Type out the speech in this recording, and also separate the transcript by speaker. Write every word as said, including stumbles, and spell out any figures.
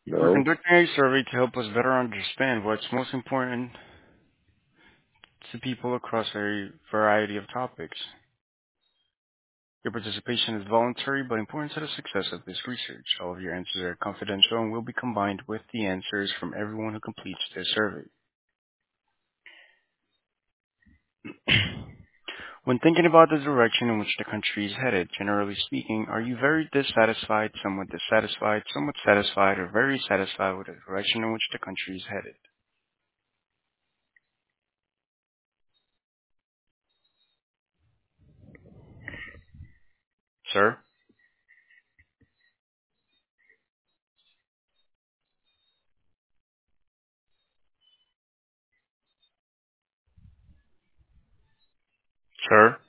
Speaker 1: We're
Speaker 2: No.
Speaker 1: conducting a survey to help us better understand what's most important to people across a variety of topics. Your participation is voluntary but important to the success of this research. All of your answers are confidential and will be combined with the answers from everyone who completes this survey. When thinking about the direction in which the country is headed, generally speaking, are you very dissatisfied, somewhat dissatisfied, somewhat satisfied, or very satisfied with the direction in which the country is headed? Sir? Sir?